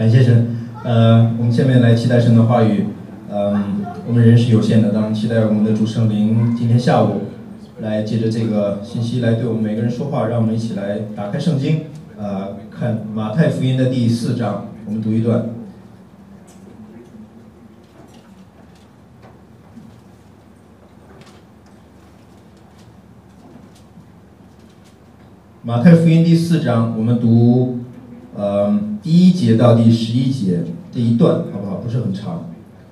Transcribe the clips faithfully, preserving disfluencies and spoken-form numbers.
感谢神。呃，我们下面来期待神的话语。嗯，我们人是有限的，当然期待我们的主圣灵今天下午来借着这个信息来对我们每个人说话，让我们一起来打开圣经，呃，看马太福音的第四章，我们读一段。马太福音第四章，我们读呃第一节到第十一节这一段，好不好？不是很长。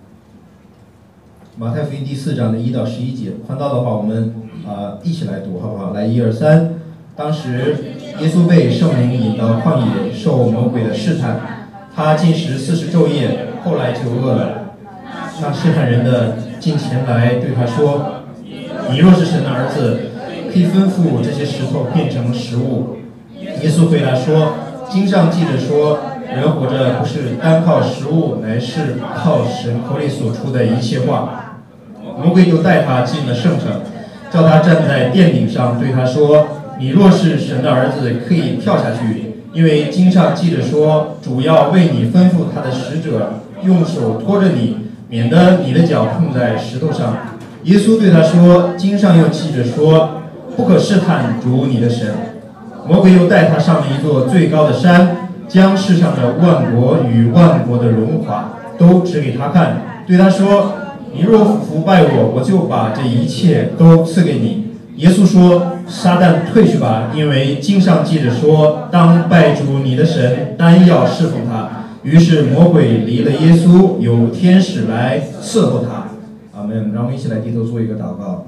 马太福音第四章的一到十一节，看到的话，我们啊、呃、一起来读，好不好？来，一二三。当时耶稣被圣灵引到旷野，受魔鬼的试探，他禁食四十昼夜，后来就饿了。那试探人的近前来对他说：“你若是神的儿子，可以吩咐这些石头变成食物。”耶稣回答说：“经上记着说，人活着不是单靠食物，乃是靠神口里所出的一切话。”魔鬼就带他进了圣城，叫他站在殿顶上，对他说：“你若是神的儿子，可以跳下去，因为经上记着说，主要为你吩咐他的使者，用手托着你，免得你的脚碰在石头上。”耶稣对他说：“经上又记着说，不可试探主你的神。”魔鬼又带他上了一座最高的山，将世上的万国与万国的荣华都指给他看，对他说：“你若服拜我，我就把这一切都赐给你。”耶稣说：“撒旦退去吧，因为经上记着说，当拜主你的神，单要侍奉他。”于是魔鬼离了耶稣，有天使来伺候他。阿们。让我们一起来低头做一个祷告。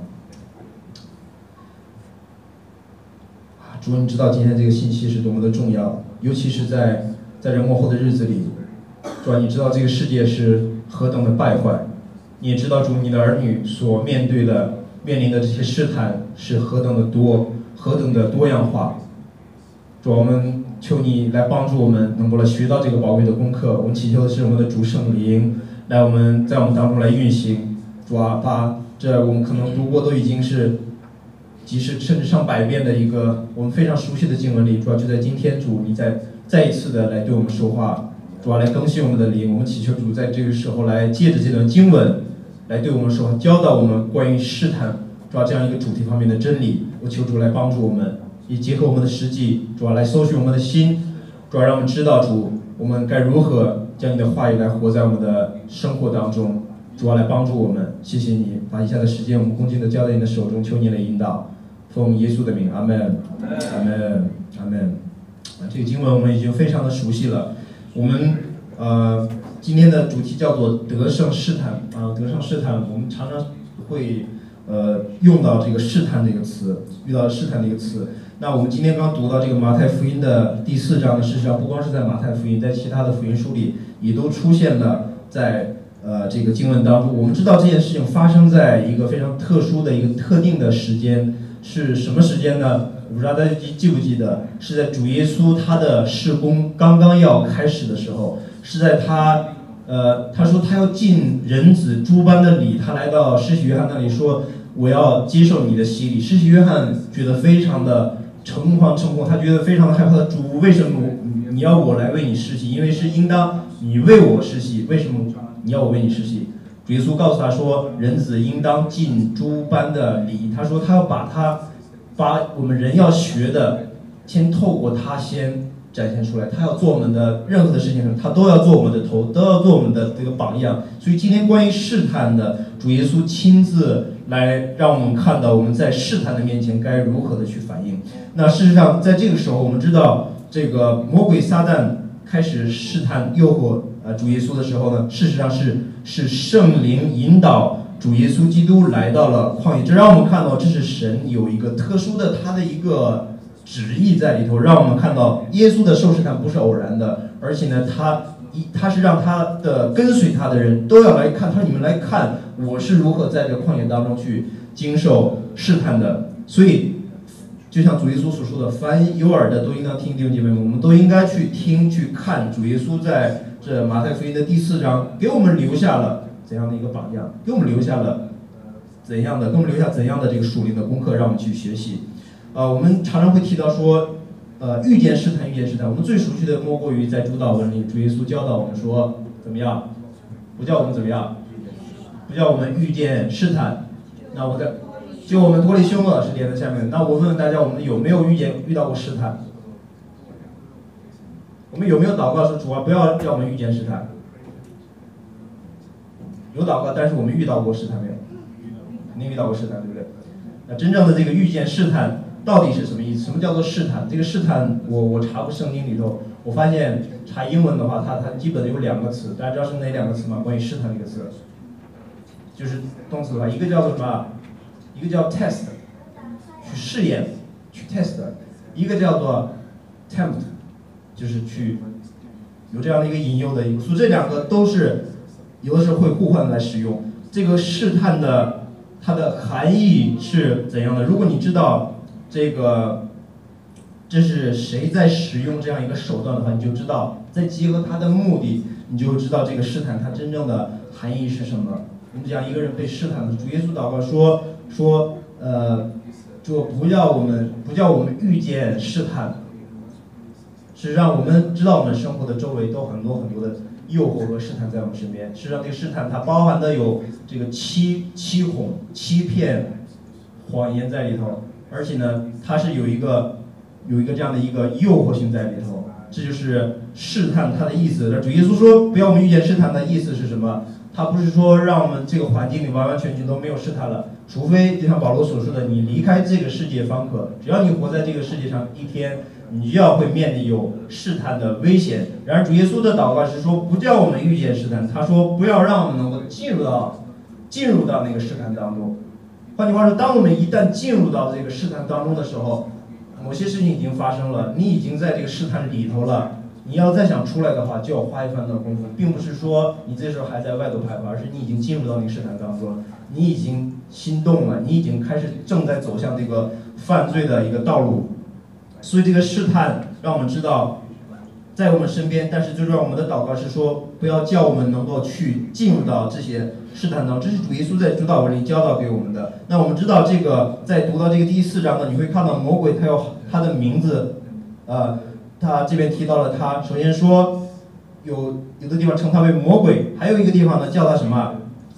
主，你知道今天这个信息是多么的重要，尤其是在在人末后的日子里。主啊，你知道这个世界是何等的败坏，你也知道主你的儿女所面对的面临的这些试探是何等的多，何等的多样化。主啊，我们求你来帮助我们能够来学到这个宝贵的功课。我们祈求的是我们的主圣灵来我们在我们当中来运行。主啊，把这我们可能读过都已经是几十甚至上百遍的一个我们非常熟悉的经文里，主要就在今天，主你再再一次的来对我们说话，主要来更新我们的灵。我们祈求主在这个时候来借着这段经文来对我们说话，教导我们关于试探主要这样一个主题方面的真理。我求主来帮助我们，也结合我们的实际，主要来搜寻我们的心，主要让我们知道主我们该如何将你的话语来活在我们的生活当中，主要来帮助我们。谢谢你，把以下的时间我们恭敬的交在你的手中，求你来引导。奉耶稣的名，阿门，阿门，阿门。这个经文我们已经非常的熟悉了。我们呃今天的主题叫做得胜试探啊，得胜试探，我们常常会呃用到这个试探这个词，遇到试探这个词。那我们今天刚读到这个马太福音的第四章呢，事实上不光是在马太福音，在其他的福音书里也都出现了在呃这个经文当中。我们知道这件事情发生在一个非常特殊的一个特定的时间。是什么时间呢？我不知道大家记不记得，是在主耶稣他的事工刚刚要开始的时候，是在他呃他说他要进人子诸般的礼，他来到施洗约翰那里说，我要接受你的洗礼。施洗约翰觉得非常的诚惶诚恐，他觉得非常的害怕，主为什么你要我来为你施洗？因为是应当你为我施洗，为什么你要我为你施洗？主耶稣告诉他说，人子应当尽诸般的礼。他说他要把他把我们人要学的先透过他先展现出来，他要做我们的任何的事情上，他都要做我们的头，都要做我们的这个榜样。所以今天关于试探的，主耶稣亲自来让我们看到我们在试探的面前该如何的去反应。那事实上在这个时候，我们知道这个魔鬼撒旦开始试探诱惑呃主耶稣的时候呢，事实上是是圣灵引导主耶稣基督来到了旷野，这让我们看到这是神有一个特殊的他的一个旨意在里头，让我们看到耶稣的受试探不是偶然的，而且呢他他是让他的跟随他的人都要来看，他说你们来看我是如何在这个旷野当中去经受试探的。所以就像主耶稣所说的，凡有耳的都应当听。弟兄姐妹们，我们都应该去听去看主耶稣在这马太福音的第四章给我们留下了怎样的一个榜样，给我们留下了怎样的给我们留下怎样的这个属灵的功课，让我们去学习。呃，我们常常会提到说呃遇见试探，遇见试探。我们最熟悉的莫过于在主导文里，主耶稣教导我们说怎么样，不叫我们怎么样，不叫我们遇见试探。那我在就我们脱离凶恶是连在下面。那我问问大家，我们有没有遇见遇到过试探？我们有没有祷告说主啊，不要让我们遇见试探？有祷告，但是我们遇到过试探没有？肯定遇到过试探，对不对？那真正的这个遇见试探到底是什么意思？什么叫做试探？这个试探，我我查过圣经里头，我发现查英文的话，它它基本有两个词，大家知道是哪两个词吗？关于试探这个词，就是动词的话，一个叫做什么？一个叫 test， 去试验，去 test， 一个叫做 tempt， 就是去有这样的一个引诱的因素，这两个都是有的时候会互换来使用。这个试探的它的含义是怎样的？如果你知道这个这是谁在使用这样一个手段的话，你就知道再结合它的目的，你就知道这个试探它真正的含义是什么。我们讲一个人被试探的，主耶稣祷告说说呃，就不要我们不叫我们遇见试探，是让我们知道我们生活的周围都很多很多的诱惑和试探在我们身边。实际上，这个试探它包含的有这个欺欺哄、欺骗、谎言在里头，而且呢，它是有一个有一个这样的一个诱惑性在里头。这就是试探它的意思。那主耶稣说不要我们遇见试探的意思是什么？他不是说让我们这个环境里完完全全都没有试探了，除非就像保罗所说的，你离开这个世界方可。只要你活在这个世界上一天，你就要会面临有试探的危险。然而主耶稣的祷告是说，不叫我们遇见试探，他说不要让我们能够进入到进入到那个试探当中。换句话说，当我们一旦进入到这个试探当中的时候，某些事情已经发生了，你已经在这个试探里头了。你要再想出来的话，就要花一番的功夫，并不是说你这时候还在外头徘徊，而是你已经进入到那个试探当中，你已经心动了，你已经开始正在走向这个犯罪的一个道路。所以这个试探让我们知道在我们身边，但是就让我们的祷告是说，不要叫我们能够去进入到这些试探当中。这是主耶稣在主祷文里教导给我们的。那我们知道这个在读到这个第四章呢，你会看到魔鬼他有他的名字，呃。他这边提到了他，首先说有有的地方称他为魔鬼，还有一个地方呢叫他什么？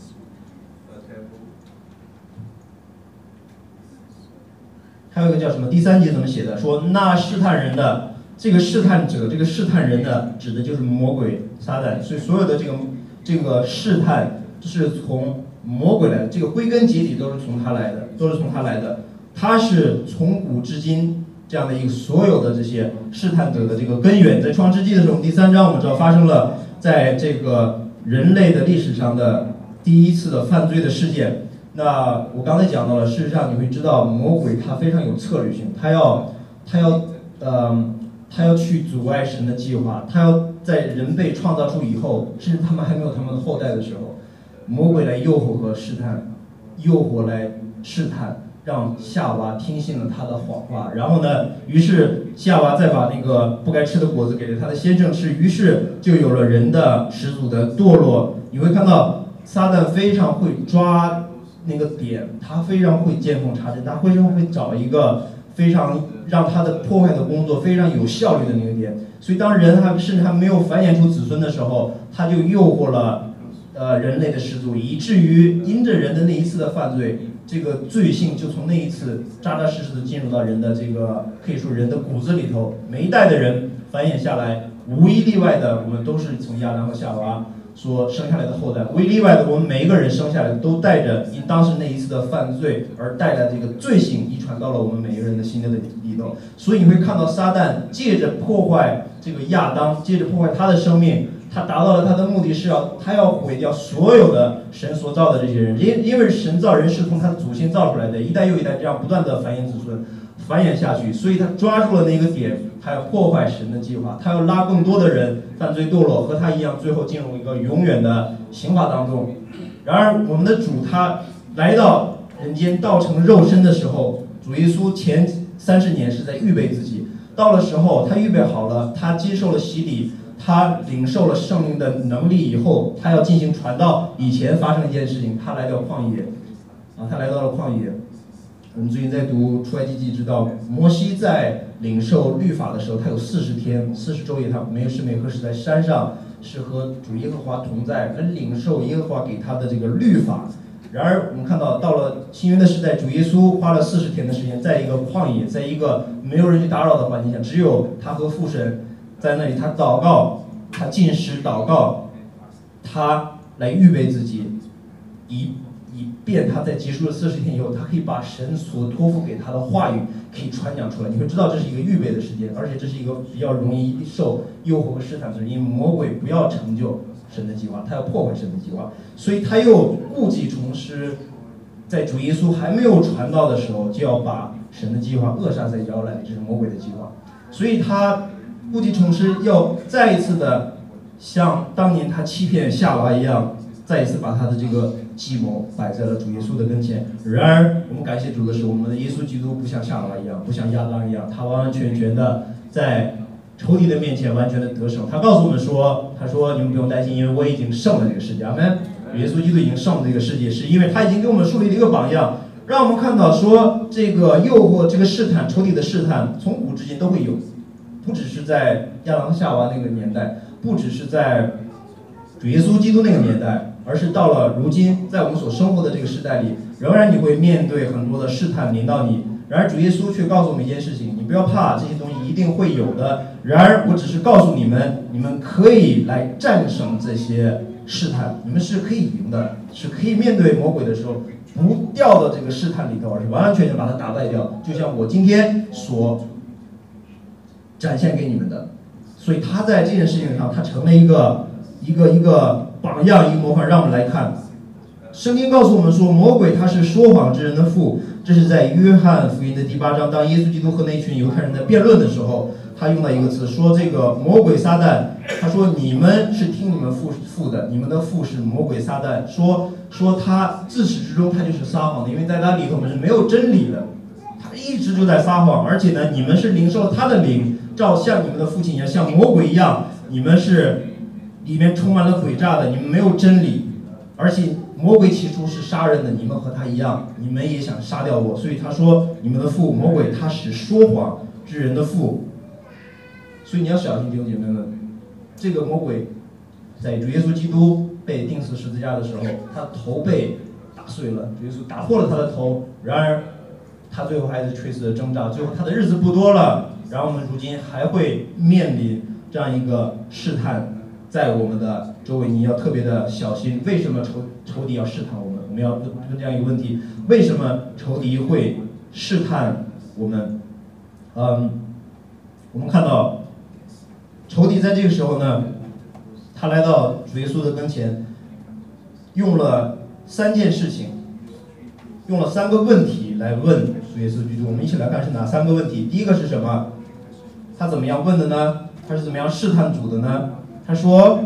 还有一个叫什么？第三节怎么写的？说那试探人的这个试探者，这个试探人的指的就是魔鬼撒旦。所以所有的这个这个试探是从魔鬼来的，这个归根结底都是从他来的，都是从他来的。他是从古至今这样的一个所有的这些试探者的这个根源。在创世纪的时候，第三章我们知道发生了在这个人类的历史上的第一次的犯罪的事件。那我刚才讲到了，事实上你会知道魔鬼他非常有策略性，他要他要呃他要去阻碍神的计划，他要在人被创造出以后，甚至他们还没有他们的后代的时候，魔鬼来诱惑和试探，诱惑来试探，让夏娃听信了他的谎话。然后呢，于是夏娃再把那个不该吃的果子给了他的先生吃，于是就有了人的始祖的堕落。你会看到撒旦非常会抓那个点，他非常会见缝插针，他非常会找一个非常让他的破坏的工作非常有效率的那个点。所以当人还甚至还没有繁衍出子孙的时候，他就诱惑了呃人类的始祖，以至于因着人的那一次的犯罪，这个罪性就从那一次扎扎实实的进入到人的这个可以说人的骨子里头。每一代的人繁衍下来，无一例外的，我们都是从亚当和夏娃所生下来的后代，无一例外的，我们每一个人生下来都带着因当时那一次的犯罪而带来这个罪性遗传到了我们每一个人的心里头。所以你会看到撒旦借着破坏这个亚当，借着破坏他的生命，他达到了他的目的是要他要毁掉所有的神所造的这些人，因因为神造人是从他的祖先造出来的，一代又一代这样不断的繁衍子孙，繁衍下去，所以他抓住了那个点，他要破坏神的计划，他要拉更多的人犯罪堕落，和他一样，最后进入一个永远的刑罚当中。然而我们的主他来到人间道成肉身的时候，主耶稣前三十年是在预备自己，到了时候他预备好了，他接受了洗礼，他领受了圣灵的能力以后，他要进行传道。以前发生一件事情，他来到旷野啊，他来到了旷野。我们最近在读出埃及记，知道摩西在领受律法的时候，他有四十天、四十昼夜，他没时没刻是在山上，是和主耶和华同在，来领受耶和华给他的这个律法。然而，我们看到到了新约的时代，主耶稣花了四十天的时间，在一个旷野，在一个没有人去打扰的环境下，只有他和父神在那里，他祷告，他进食祷告，他来预备自己，以以便他在结束了四十天以后，他可以把神所托付给他的话语可以传讲出来。你会知道这是一个预备的时间，而且这是一个比较容易受诱惑和试探的时间，因为魔鬼不要成就神的计划，他要破坏神的计划，所以他又故技重施，在主耶稣还没有传道的时候，就要把神的计划扼杀在摇篮里，这是魔鬼的计划。所以他故技重施，要再一次的像当年他欺骗夏娃一样，再一次把他的这个计谋摆在了主耶稣的跟前。然而，我们感谢主的是，我们的耶稣基督不像夏娃一样，不像亚当一样，他完完全全的在仇敌的面前完全的得胜。他告诉我们说，他说你们不用担心，因为我已经胜了这个世界。阿们。耶稣基督已经胜了这个世界，是因为他已经给我们树立了一个榜样，让我们看到说这个诱惑、这个试探、仇敌的试探，从古至今都会有，不只是在亚当夏娃那个年代，不只是在主耶稣基督那个年代，而是到了如今，在我们所生活的这个时代里，仍然你会面对很多的试探临到你。然而主耶稣却告诉我们一件事情，你不要怕，这些东西一定会有的。然而我只是告诉你们，你们可以来战胜这些试探，你们是可以赢的，是可以面对魔鬼的时候不掉到这个试探里头，而是完完全全把它打败掉，就像我今天所展现给你们的。所以他在这件事情上，他成了一个一个一个榜样，一个模范，让我们来看。圣经告诉我们说，魔鬼他是说谎之人的父。这是在约翰福音的第八章，当耶稣基督和那群犹太人在辩论的时候，他用了一个词，说这个魔鬼撒旦，他说你们是听你们父父的，你们的父是魔鬼撒旦，说说他自始至终他就是撒谎的，因为在他里头是没有真理的，他一直就在撒谎，而且呢，你们是领受了他的灵，照像你们的父亲一样，像魔鬼一样，你们是里面充满了诡诈的，你们没有真理，而且魔鬼起初是杀人的，你们和他一样，你们也想杀掉我，所以他说你们的父魔鬼他是说谎之人的父。所以你要小心弟兄姐妹们，这个魔鬼在主耶稣基督被钉死十字架的时候，他头被打碎了，主耶稣打破了他的头，然而他最后还是垂死的挣扎，最后他的日子不多了，然后我们如今还会面临这样一个试探在我们的周围，你要特别的小心。为什么仇仇敌要试探我们？我们要问这样一个问题：为什么仇敌会试探我们？嗯，我们看到仇敌在这个时候呢，他来到主耶稣的跟前，用了三件事情，用了三个问题来问主耶稣基督。我们一起来看是哪三个问题。第一个是什么？他怎么样问的呢？他是怎么样试探主的呢？他说，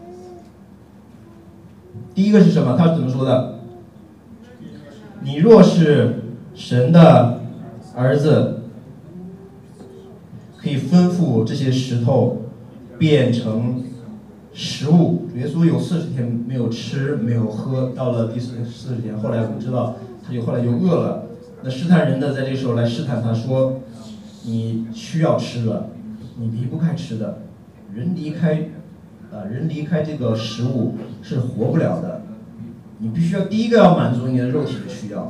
第一个是什么？他是怎么说的？你若是神的儿子，可以吩咐这些石头变成食物。主耶稣有四十天没有吃没有喝，到了第四四十天，后来我们知道他就后来就饿了。那试探人的在这个时候来试探他说，你需要吃的，你离不开吃的，人离开啊，人离开这个食物是活不了的，你必须要第一个要满足你的肉体的需要。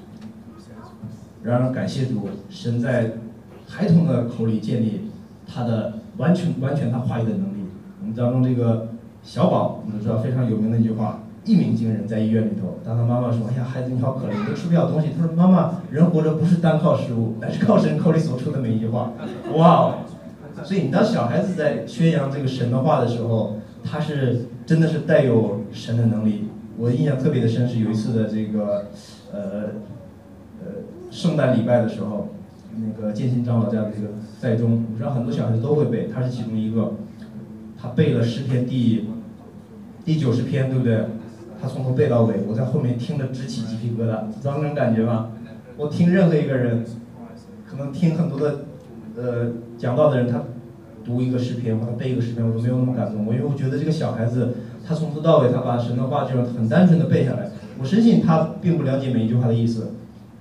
然而感谢主，神在孩童的口里建立他的完全完全他话语的能力。我们当中这个小宝，我们知道非常有名的一句话，一鸣惊人，在医院里头，当他妈妈说：“哎呀，孩子你好可怜，你都吃不了东西。”他说：“妈妈，人活着不是单靠食物，乃是靠神口里所出的每一句话。”哇哦！所以你当小孩子在宣扬这个神的话的时候，他是真的是带有神的能力。我印象特别的深是有一次的这个呃呃圣诞礼拜的时候，那个建新长老家的这个在中，我知道很多小孩子都会背，他是其中一个。他背了诗篇第第九十篇，对不对？他从头背到尾，我在后面听着直起鸡皮疙瘩，知道那种感觉吗？我听任何一个人，可能听很多的呃讲道的人，他读一个诗篇或者背一个诗篇，我都没有那么感动。我因为我觉得这个小孩子，他从头到尾，他把神的话就很单纯的背下来。我深信他并不了解每一句话的意思，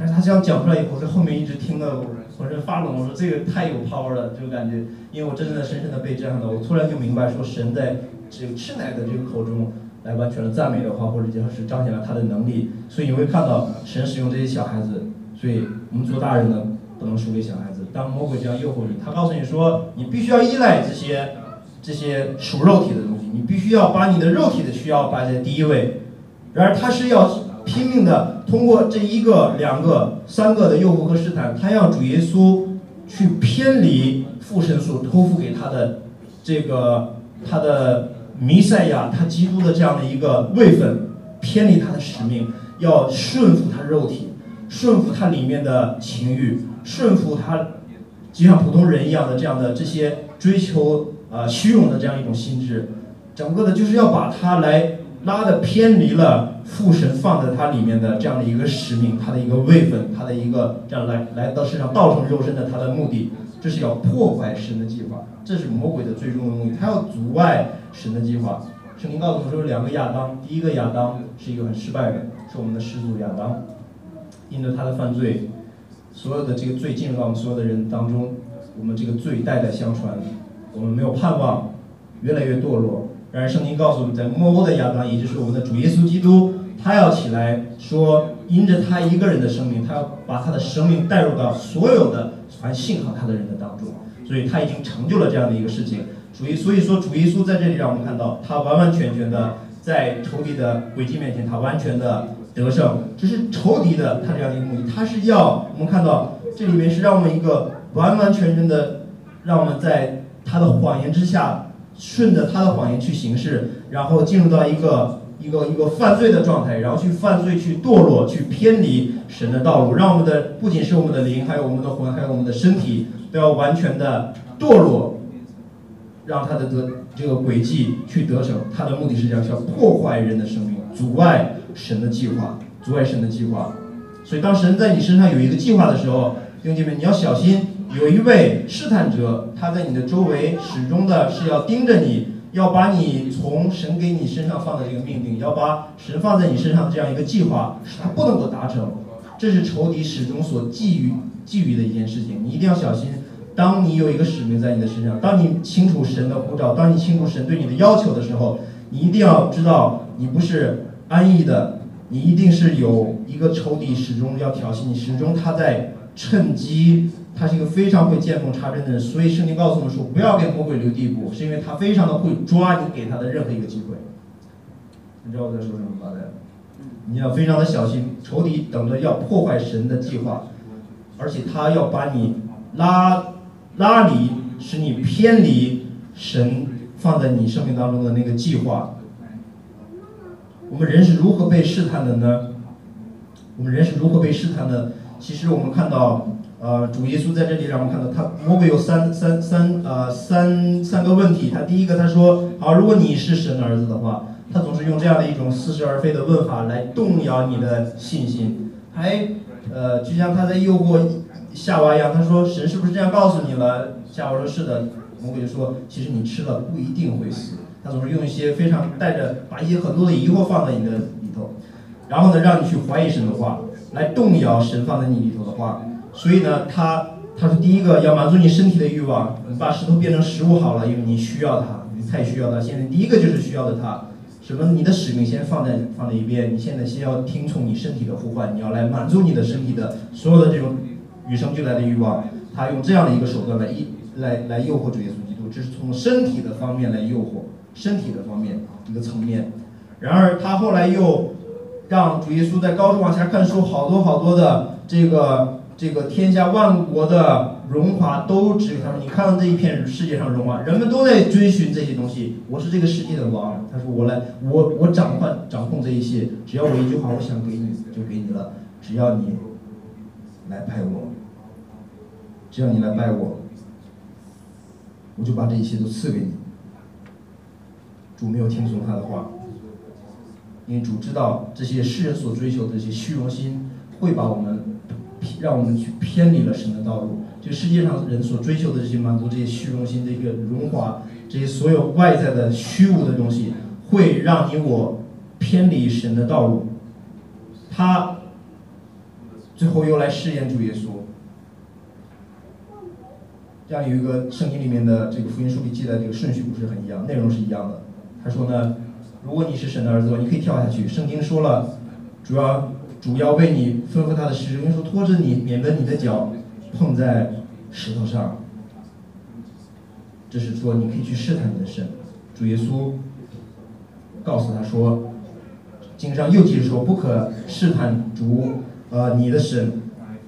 但是他这样讲出来以后，在后面一直听得浑身发冷。我说这个太有 power 了，这个感觉，因为我真的深深的被震撼到。我突然就明白，说神在这个吃奶的这个口中来完全的赞美的话，或者就是彰显了他的能力。所以你会看到神使用这些小孩子，所以我们做大人的不能输给小孩子。当魔鬼这样诱惑你，他告诉你说你必须要依赖这些这些属肉体的东西，你必须要把你的肉体的需要摆在第一位。然而他是要拼命的通过这一个、两个、三个的诱惑和试探，他要主耶稣去偏离父神所托付给他的这个他的弥赛亚，他基督的这样的一个位分，偏离他的使命，要顺服他肉体，顺服他里面的情欲，顺服他就像普通人一样的这样的这些追求啊、呃、虚荣的这样一种心智，整个的就是要把他来拉的偏离了父神放在他里面的这样的一个使命，他的一个位分，他的一个这样来来到世上道成肉身的他的目的，这是要破坏神的计划，这是魔鬼的最终的目的，他要阻碍神的计划。圣经告诉我们说有两个亚当，第一个亚当是一个很失败的，是我们的始祖亚当，因着他的犯罪，所有的这个罪进入到我们所有的人当中，我们这个罪代代相传，我们没有盼望，越来越堕落。然而圣经告诉我们，在末后的亚当，也就是我们的主耶稣基督，他要起来说，因着他一个人的生命，他要把他的生命带入到所有的凡信靠他的人的当中，所以他已经成就了这样的一个事情。主耶，所以说主耶稣在这里让我们看到，他完完全全的在仇敌的诡计面前，他完全的得胜。这是仇敌的他这样的一个目的，他是要我们看到这里面是让我们一个完完全全的，让我们在他的谎言之下，顺着他的谎言去行事，然后进入到一个一个一个犯罪的状态，然后去犯罪，去堕落，去偏离神的道路，让我们的不仅是我们的灵，还有我们的魂，还有我们的身体，都要完全的堕落，让他的得这个轨迹去得逞。他的目的是这样，是要破坏人的生命，阻碍神的计划，阻碍神的计划。所以当神在你身上有一个计划的时候，弟兄姐妹，你要小心，有一位试探者，他在你的周围始终的是要盯着你，要把你从神给你身上放的这个命令，要把神放在你身上的这样一个计划，使他不能够达成。这是仇敌始终所觊觎觊觎的一件事情，你一定要小心。当你有一个使命在你的身上，当你清楚神的呼召，当你清楚神对你的要求的时候，你一定要知道，你不是安逸的，你一定是有一个仇敌始终要挑衅你，始终他在趁机，他是一个非常会见缝插针的人。所以圣经告诉我们说，不要给魔鬼留地步，是因为他非常的会抓你给他的任何一个机会。你知道我在说什么吧？你要非常的小心，仇敌等着要破坏神的计划，而且他要把你拉拉离，使你偏离神放在你生命当中的那个计划。我们人是如何被试探的呢？我们人是如何被试探的？其实我们看到，呃，主耶稣在这里让我们看到，他魔鬼有三三三呃三三个问题。他第一个他说，好，如果你是神的儿子的话，他总是用这样的一种似是而非的问法来动摇你的信心，还呃就像他在诱惑夏娃一样，他说神是不是这样告诉你了？夏娃说是的。魔鬼就说，其实你吃了不一定会死。他总是用一些非常带着把一些很多的疑惑放在你的里头，然后呢让你去怀疑神的话，来动摇神放在你里头的话。所以呢他他说第一个要满足你身体的欲望，你把石头变成食物好了，因为你需要它，你太需要它。现在第一个就是需要的它，什么？你的使命先放在放在一边，你现在先要听从你身体的呼唤，你要来满足你的身体的所有的这种与生俱来的欲望。他用这样的一个手段来一来来诱惑主耶稣基督，这是从身体的方面来诱惑，身体的方面一个层面。然而他后来又让主耶稣在高处往下看，说好多好多的这个这个天下万国的荣华都指给他说，你看到这一片世界上荣华，人们都在追寻这些东西，我是这个世界的王。他说我来，我我掌控掌控这一切，只要我一句话，我想给你就给你了，只要你来拜我，只要你来拜我，我就把这一切都赐给你。主没有听从他的话，因为主知道这些世人所追求的这些虚荣心会把我们让我们去偏离了神的道路。这个世界上人所追求的这些满足这些虚荣心，这个荣华，这些所有外在的虚无的东西，会让你我偏离神的道路。他最后又来试验主耶稣。这样有一个圣经里面的这个福音书里记载这个顺序不是很一样，内容是一样的。他说呢，如果你是神的儿子，你可以跳下去。圣经说了，主要主要为你吩咐他的使者说，拖着你，免得你的脚碰在石头上。这是说你可以去试探你的神。主耶稣告诉他说，经上又记着说，不可试探主呃你的神。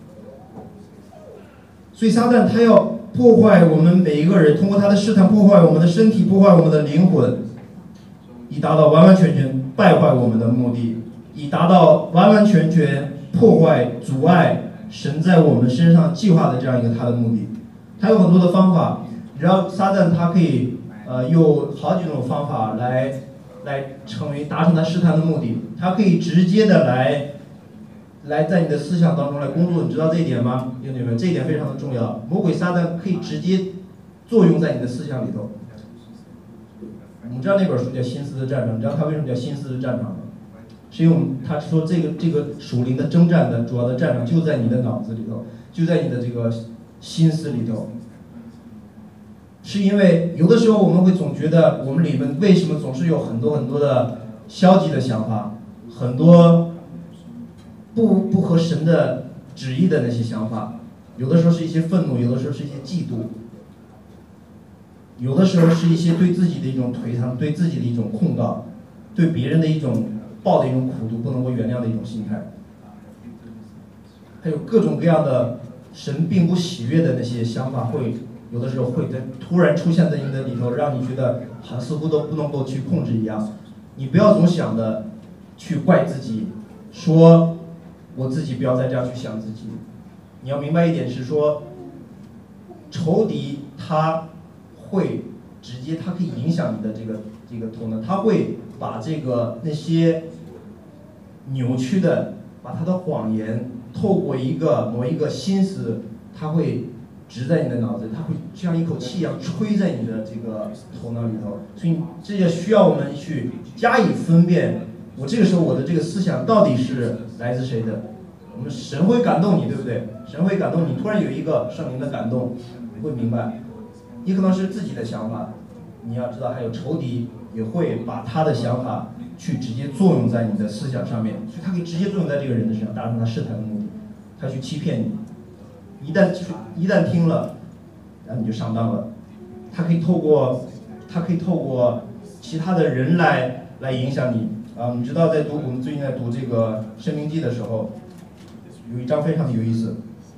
所以撒旦他要破坏我们每一个人，通过他的试探破坏我们的身体，破坏我们的灵魂，以达到完完全全败坏我们的目的，以达到完完全全破坏阻碍神在我们身上计划的这样一个他的目的。他有很多的方法，你知道撒旦他可以呃有好几种方法来来成为达成他试探的目的。他可以直接的来来在你的思想当中来工作，你知道这一点吗？弟兄姐妹，这一点非常的重要。魔鬼撒旦可以直接作用在你的思想里头。你知道那本书叫《心思的战场》，你知道他为什么叫心思的战场吗？是因为他说这个这个属灵的征战的主要的战场就在你的脑子里头，就在你的这个心思里头。是因为有的时候我们会总觉得我们里面为什么总是有很多很多的消极的想法，很多不不合神的旨意的那些想法，有的时候是一些愤怒，有的时候是一些嫉妒，有的时候是一些对自己的一种颓唐，对自己的一种控告，对别人的一种抱的一种苦毒不能够原谅的一种心态，还有各种各样的神并不喜悦的那些想法，会有的时候会在突然出现在你的里头，让你觉得好像似乎都不能够去控制一样。你不要总想的去怪自己，说我自己不要再这样去想自己。你要明白一点是说，仇敌他会直接，他可以影响你的这个这个头脑，他会把这个那些扭曲的，把他的谎言透过一个某一个心思，他会植在你的脑子，他会像一口气一样吹在你的这个头脑里头。所以这就需要我们去加以分辨，我这个时候我的这个思想到底是来自谁的。我们神会感动你，对不对？神会感动你，突然有一个圣灵的感动，你会明白，你可能是自己的想法，你要知道还有仇敌也会把他的想法去直接作用在你的思想上面，所以他可以直接作用在这个人的身上，达成他试探的目的，他去欺骗你，一旦一旦听了，然后你就上当了。他可以透过他可以透过其他的人来来影响你啊！你知道，在读我们最近在读这个《申命记》的时候，有一章非常的有意思。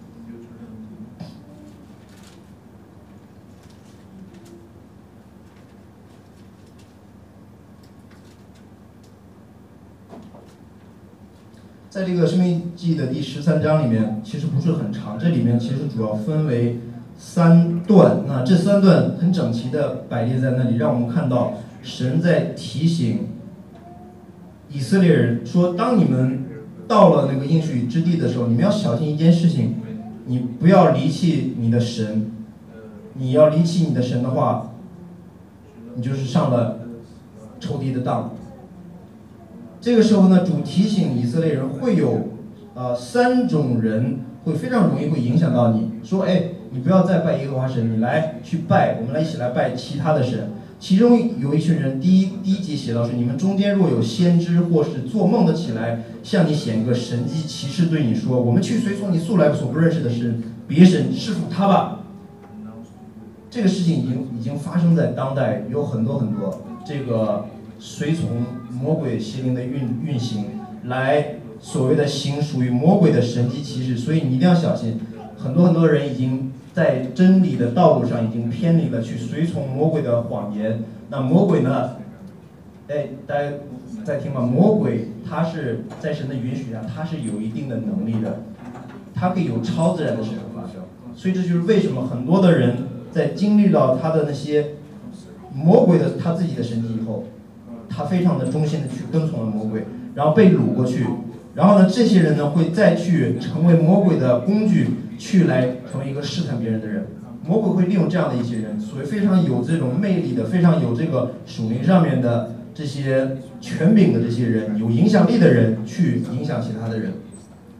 在这个《申命记》的第十三章里面，其实不是很长，这里面其实主要分为三段，那这三段很整齐的摆列在那里，让我们看到神在提醒以色列人说，当你们到了那个应许之地的时候，你们要小心一件事情，你不要离弃你的神，你要离弃你的神的话，你就是上了仇敌的当。这个时候呢，主提醒以色列人会有呃三种人会非常容易会影响到你，说哎，你不要再拜耶和华神，你来去拜，我们来一起来拜其他的神。其中有一群人，第一第一节写到是，你们中间若有先知或是做梦的起来，向你显个神迹奇事，对你说，我们去随从你素来所不认识的神，别神侍奉他吧。这个事情已经已经发生在当代，有很多很多这个随从魔鬼邪灵的运运行，来所谓的行属于魔鬼的神迹奇事，所以你一定要小心。很多很多人已经在真理的道路上已经偏离了，去随从魔鬼的谎言。那魔鬼呢？哎，大家在听吗？魔鬼他是在神的允许下，他是有一定的能力的，他可以有超自然的事情发生。所以这就是为什么很多的人在经历到他的那些魔鬼的他自己的神迹以后，他非常的忠心的去跟从了魔鬼，然后被掳过去，然后呢，这些人呢会再去成为魔鬼的工具，去来成为一个试探别人的人。魔鬼会利用这样的一些人，所谓非常有这种魅力的，非常有这个属灵上面的这些权柄的这些人，有影响力的人，去影响其他的人。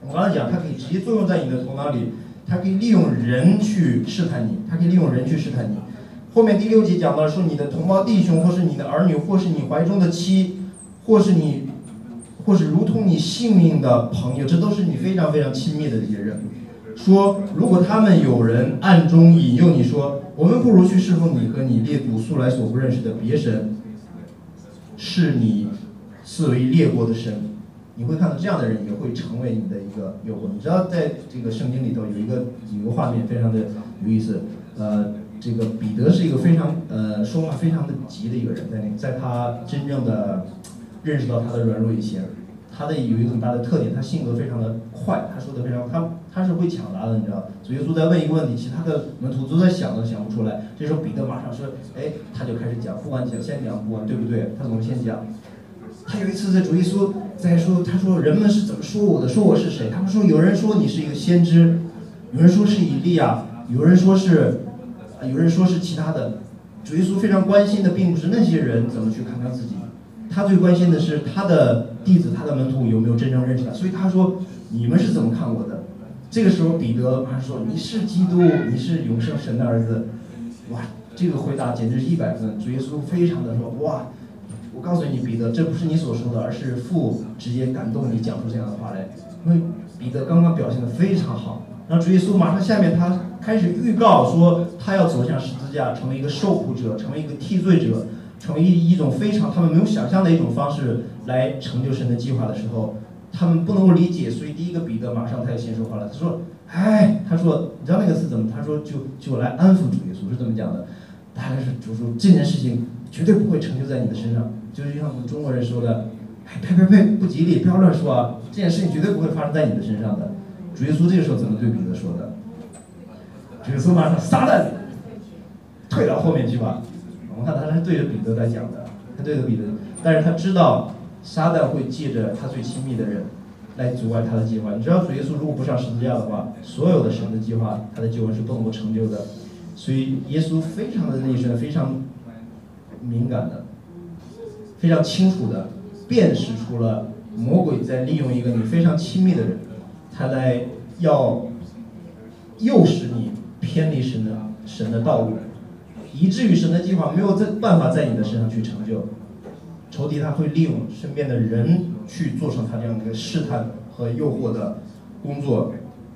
我刚才讲，它可以直接作用在你的头脑里，它可以利用人去试探你，它可以利用人去试探你。后面第六节讲到说，你的同胞弟兄，或是你的儿女，或是你怀中的妻，或是你，或是如同你性命的朋友，这都是你非常非常亲密的这些人。说，如果他们有人暗中引诱你说，我们不如去侍奉你和你列祖素来所不认识的别神，是你视为列国的神，你会看到这样的人也会成为你的一个诱惑。你知道，在这个圣经里头有一个有一个画面非常的有意思，呃，这个彼得是一个非常呃说话非常的急的一个人，在那在他真正的认识到他的软弱以前。他的有一个很大的特点，他性格非常的快，他说的非常，他他是会抢答的，你知道。主耶稣在问一个问题，其他的门徒都在想都想不出来，这时候彼得马上说，哎，他就开始讲，不管讲先讲不管对不对，他怎么先讲。他有一次在主耶稣在说，他说人们是怎么说我的，说我是谁？他们说有人说你是一个先知，有人说是以利亚，有人说是，有人说是其他的。主耶稣非常关心的并不是那些人怎么去看他自己，他最关心的是他的弟子，他的门徒有没有真正认识他。所以他说你们是怎么看我的？这个时候彼得马上说你是基督，你是永生神的儿子。哇，这个回答简直是一百分。主耶稣非常的说，哇，我告诉你彼得，这不是你所说的，而是父直接感动你讲出这样的话来。因为彼得刚刚表现得非常好，然后主耶稣马上下面他开始预告说他要走向十字架，成为一个受苦者，成为一个替罪者，成为一一种非常他们没有想象的一种方式来成就神的计划的时候，他们不能够理解。所以第一个彼得马上他就先说话了，他说哎，他说你知道那个词怎么？他说就就来安抚主耶稣，是这么讲的。大概是主说这件事情绝对不会成就在你的身上，就是像我们中国人说的，哎呸呸呸，不吉利，不要乱说啊，这件事情绝对不会发生在你的身上的。主耶稣这个时候怎么对彼得说的？主耶稣马上撒旦，退到后面去吧。我们看他是对着彼得来讲的，他对着彼得，但是他知道撒旦会借着他最亲密的人来阻碍他的计划。你知道主耶稣如果不上十字架的话，所有的神的计划，他的救恩是不能够成就的。所以耶稣非常的内身，非常敏感的，非常清楚的辨识出了魔鬼在利用一个你非常亲密的人，他来要诱使你偏离神的神的道路，以至于神的计划没有办法在你的身上去成就。仇敌他会利用身边的人去做成他这样的一个试探和诱惑的工作。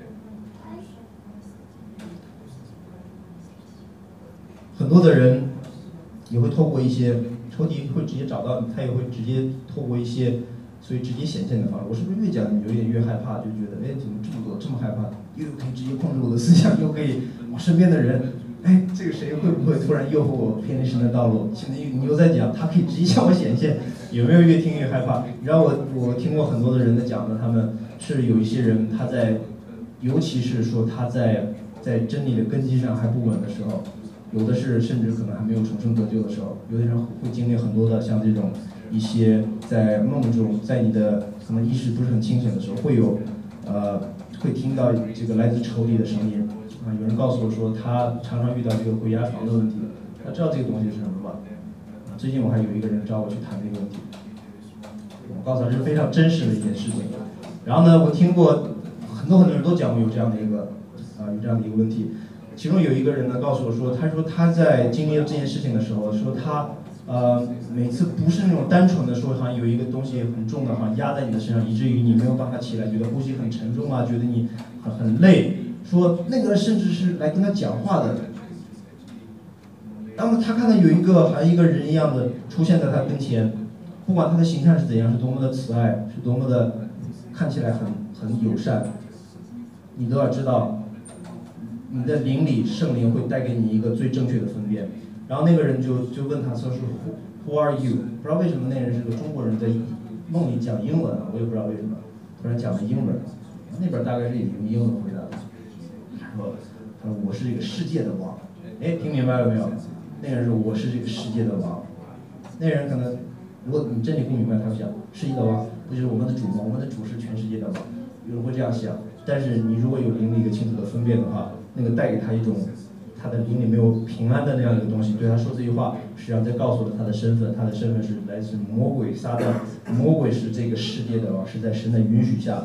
很多的人也会透过一些仇敌会直接找到你，他也会直接透过一些所以直接显现的方式。我是不是越讲你有点越害怕，就觉得哎怎么这么多这么害怕，又可以直接控制我的思想，又可以我身边的人，哎这个谁会不会突然诱惑我偏离神的道路？现在你又在讲他可以直接向我显现，有没有越听越害怕？你知道我我听过很多的人在讲的，他们是有一些人他在，尤其是说他在在真理的根基上还不稳的时候。有的是甚至可能还没有重生得救的时候，有的人会经历很多的像这种一些在梦中，在你的可能意识不是很清醒的时候，会有呃会听到这个来自仇敌的声音啊。有人告诉我说他常常遇到这个鬼压床的问题，他知道这个东西是什么吧？最近我还有一个人找我去谈这个问题，我告诉他这是非常真实的一件事情。然后呢，我听过很多很多人都讲过有这样的一个啊有这样的一个问题。其中有一个人呢告诉我说，他说他在经历了这件事情的时候，说他呃每次不是那种单纯的说好像有一个东西很重的好像压在你的身上，以至于你没有办法起来，觉得呼吸很沉重啊，觉得你很很累。说那个甚至是来跟他讲话的，当他看到有一个好像一个人一样的出现在他跟前，不管他的形象是怎样，是多么的慈爱，是多么的看起来很很友善，你都要知道。你的灵里圣灵会带给你一个最正确的分辨。然后那个人就就问他说是 Who, Who are you？ 不知道为什么那人是个中国人，在梦里讲英文，我也不知道为什么，突然讲了英文。那边大概是用英文回答的。他说他说我是这个世界的王。哎，听明白了没有？那个人说我是这个世界的王。那人可能如果你真理不明白，他会想世界的王不就是我们的主吗？我们的主是全世界的王。有人会这样想，但是你如果有灵里一个清楚的分辨的话，那个带给他一种他的灵里没有平安的那样一个东西，对他说这句话实际上在告诉了他的身份，他的身份是来自魔鬼撒旦，魔鬼是这个世界的王，是在神的允许下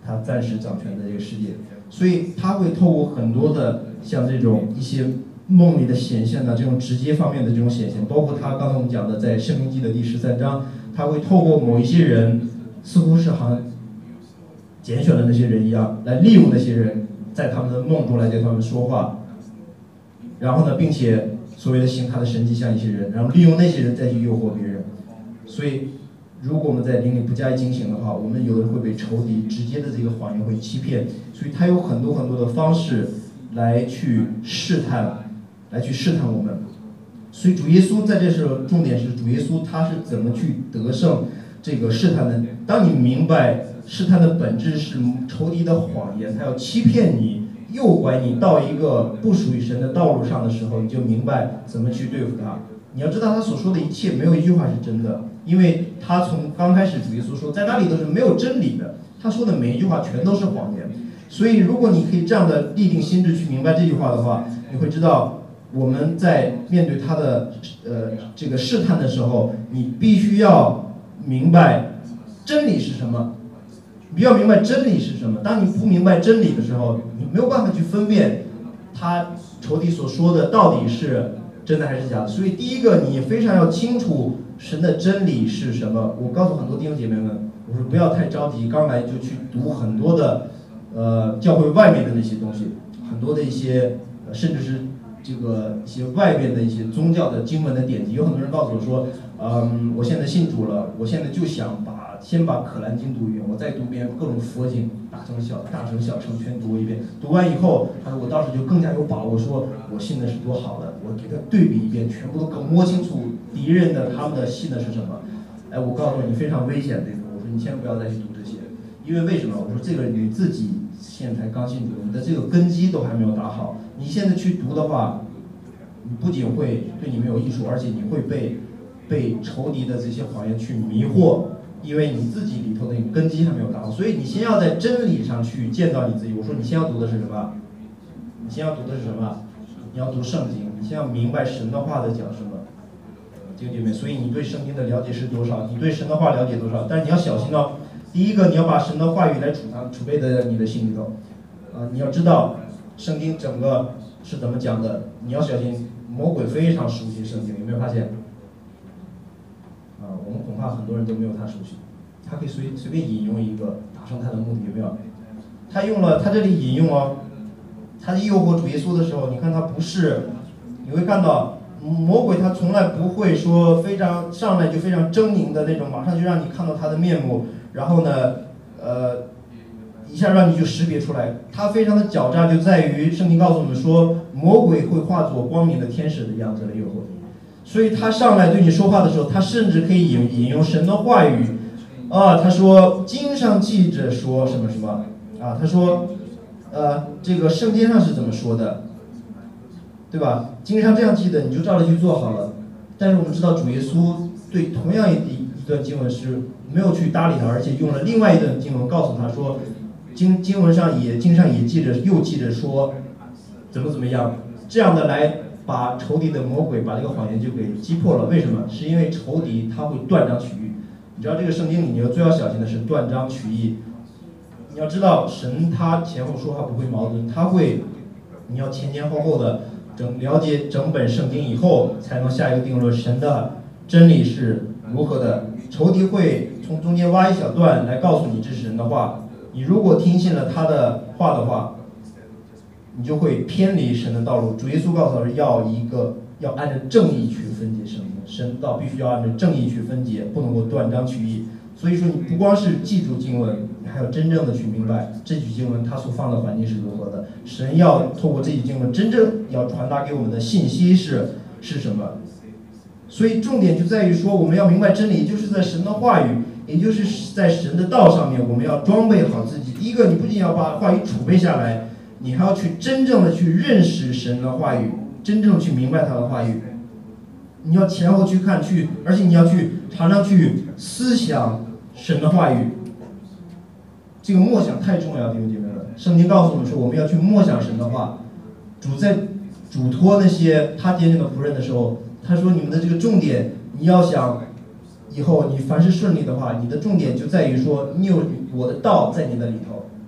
他暂时掌权的这个世界，所以他会透过很多的像这种一些梦里的显现呢，这种直接方面的这种显现，包括他刚才我们讲的在《申命记》的第十三章，他会透过某一些人，似乎是好像拣选了那些人一样，来利用那些人，在他们的梦中来对他们说话，然后呢，并且所谓的行他的神迹像一些人，然后利用那些人再去诱惑别人。所以，如果我们在灵里不加以警醒的话，我们有的会被仇敌直接的这个谎言会欺骗。所以他有很多很多的方式来去试探。来去试探我们，所以主耶稣在这时候重点是主耶稣他是怎么去得胜这个试探的。当你明白试探的本质是仇敌的谎言，他要欺骗你、诱拐你到一个不属于神的道路上的时候，你就明白怎么去对付他。你要知道他所说的一切没有一句话是真的，因为他从刚开始主耶稣说在那里都是没有真理的，他说的每一句话全都是谎言。所以如果你可以这样的立定心智去明白这句话的话，你会知道我们在面对他的呃这个试探的时候，你必须要明白真理是什么，你要明白真理是什么。当你不明白真理的时候，你没有办法去分辨他仇敌所说的到底是真的还是假的。所以第一个，你非常要清楚神的真理是什么。我告诉很多弟兄姐妹们，我说不要太着急，刚来就去读很多的呃教会外面的那些东西，很多的一些、呃、甚至是这个一些外边的一些宗教的经文的典籍。有很多人告诉我说，嗯，我现在信主了，我现在就想把先把可兰经读一遍，我再读遍各种佛经，大乘小大乘小乘全读一遍。读完以后，他说我到时就更加有把握，说我信的是多好的，我给他对比一遍，全部都更摸清楚敌人的他们的信的是什么。哎，我告诉你非常危险这个，我说你千万不要再去读这些，因为为什么？我说这个你自己现在才刚信主，你的这个根基都还没有打好，你现在去读的话，你不仅会对你没有益处，而且你会被被仇敌的这些谎言去迷惑，因为你自己里头的根基还没有打好。所以你先要在真理上去见到你自己。我说你先要读的是什么？你先要读的是什么？你要读圣经，你先要明白神的话在讲什么。弟兄姐妹，所以你对圣经的了解是多少？你对神的话了解多少？但是你要小心哦。第一个，你要把神的话语来储藏、储备在你的心里头。啊、呃，你要知道圣经整个是怎么讲的。你要小心，魔鬼非常熟悉圣经，有没有发现？啊、呃，我们恐怕很多人都没有他熟悉。他可以随随便引用一个，达成他的目的，有没有？他用了，他这里引用哦，他诱惑主耶稣的时候，你看他不是，你会看到。魔鬼他从来不会说非常上来就非常狰狞的那种，马上就让你看到他的面目，然后呢，呃，一下让你就识别出来。他非常的狡诈，就在于圣经告诉我们说，魔鬼会化作光明的天使的样子来诱惑你。所以他上来对你说话的时候，他甚至可以引引用神的话语，啊，他说经上记着说什么什么，啊，他说，呃，这个圣经上是怎么说的？对吧？经上这样记的，你就照着去做好了。但是我们知道主耶稣对同样一一段经文是没有去搭理他，而且用了另外一段经文告诉他说，经经文上也经上也记着，又记着说怎么怎么样，这样的来把仇敌的魔鬼把这个谎言就给击破了。为什么？是因为仇敌他会断章取义。你知道这个圣经里你要最要小心的是断章取义。你要知道神他前后说话不会矛盾，他会，你要前前后后的。整了解整本圣经以后，才能下一个定论：神的真理是如何的。仇敌会从中间挖一小段来告诉你这是神的话，你如果听信了他的话的话，你就会偏离神的道路。主耶稣告诉我要一个要按照正义去分解圣经，神道必须要按照正义去分解，不能够断章取义。所以说，你不光是记住经文，你还要真正的去明白这句经文它所放的环境是如何的。神要透过这句经文真正要传达给我们的信息是是什么？所以重点就在于说，我们要明白真理，就是在神的话语，也就是在神的道上面，我们要装备好自己。第一个，你不仅要把话语储备下来，你还要去真正的去认识神的话语，真正去明白他的话语。你要前后去看去，而且你要去常常去思想神的话语。这个默想太重要，弟兄姐妹们。圣经告诉我们说，我们要去默想神的话。主在嘱托那些他拣选的仆人的时候，他说你们的这个重点，你要想以后你凡是顺利的话，你的重点就在于说，你有我的道在你的里头，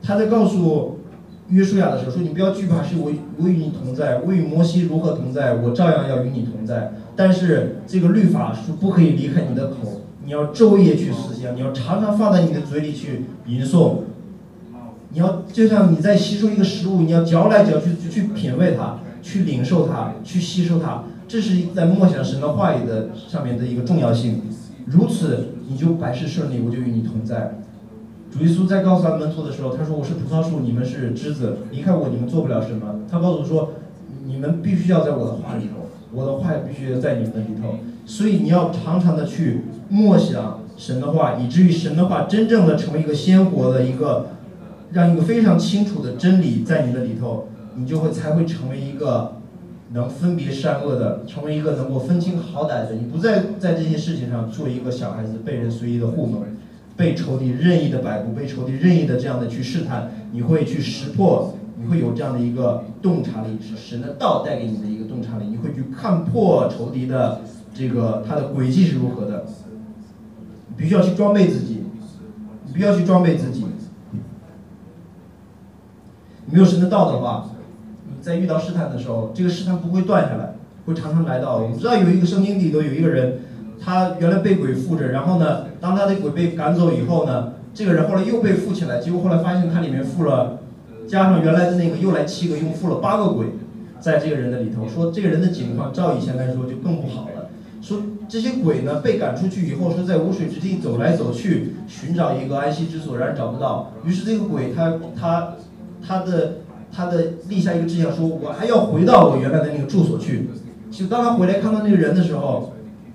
他在告诉约书亚的时候说：“你不要惧怕，是我我与你同在，我与摩西如何同在，我照样要与你同在。但是这个律法是不可以离开你的口，你要昼夜去思想，你要常常放在你的嘴里去吟诵。你要就像你在吸收一个食物，你要嚼来嚼去去品味它，去领受它，去吸收它。这是在默想神的话语的上面的一个重要性。如此，你就百事顺利，我就与你同在。”主耶稣在告诉他门徒的时候，他说：“我是葡萄树，你们是枝子，离开我，你们做不了什么。”他告诉说：“你们必须要在我的话里头，我的话也必须要在你们的里头。所以你要常常的去默想神的话，以至于神的话真正的成为一个鲜活的一个，让一个非常清楚的真理在你的里头，你就会才会成为一个能分别善恶的，成为一个能够分清好歹的。你不再在这些事情上做一个小孩子，被人随意的糊弄。”被仇敌任意的摆布，被仇敌任意的这样的去试探，你会去识破，你会有这样的一个洞察力，是神的道带给你的一个洞察力，你会去看破仇敌的这个他的轨迹是如何的。你必须要去装备自己，你必须要去装备自己。你没有神的道的话，你在遇到试探的时候，这个试探不会断下来，会常常来到。我们知道有一个圣经里头有一个人。他原来被鬼附着，然后呢，当他的鬼被赶走以后呢，这个人后来又被附起来，结果后来发现他里面附了，加上原来的那个又来七个，一共附了八个鬼，在这个人的里头，说这个人的情况照以前来说就更不好了。说这些鬼呢被赶出去以后，是在无水之地走来走去，寻找一个安息之所，然而找不到。于是这个鬼他他他的他的立下一个志向，说我还要回到我原来的那个住所去。就当他回来看到那个人的时候，